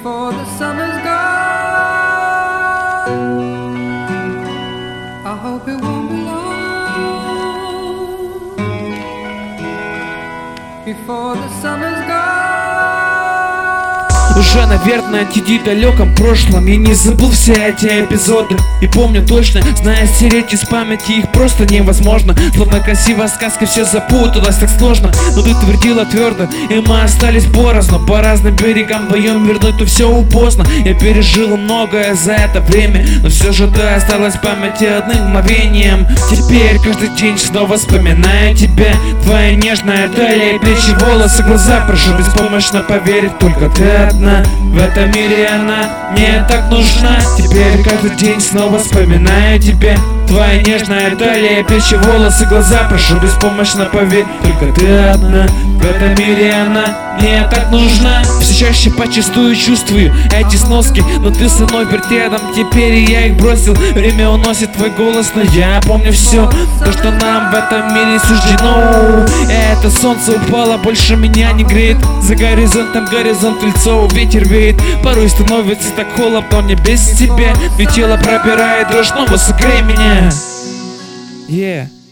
before the summer's gone. I hope it won't be long before the summer's gone. Уже, наверное, сидит в далеком прошлом. Я не забыл все эти эпизоды и помню точно, зная стереть из памяти их просто невозможно. Словно красивая сказка, все запуталось так сложно. Но ты твердила твердо, и мы остались порознь. По разным берегам вдвоем вернуть, то все поздно. Я пережил многое за это время, но все же ты осталась в памяти одним мгновением. Теперь каждый день снова вспоминаю тебя. Твоя нежная талия, плечи, волосы, глаза. Прошу беспомощно поверить, только ты одна. В этом мире она мне так нужна. Теперь каждый день снова вспоминаю тебя. Твоя нежная талия, плечи, волосы, глаза. Прошу беспомощно поверь, только ты одна. В этом мире она мне так нужна. Все чаще почувствую, чувствую эти сноски, но ты со мной ведь рядом. Теперь я их бросил, время уносит твой голос, но я помню все, то, что нам в этом мире суждено. Это солнце упало, больше меня не греет. За горизонтом горизонт лицо, ветер веет. Порой становится так холодно мне без тебя. Ведь тело пробирает дрожь, снова согрей меня. Yeah.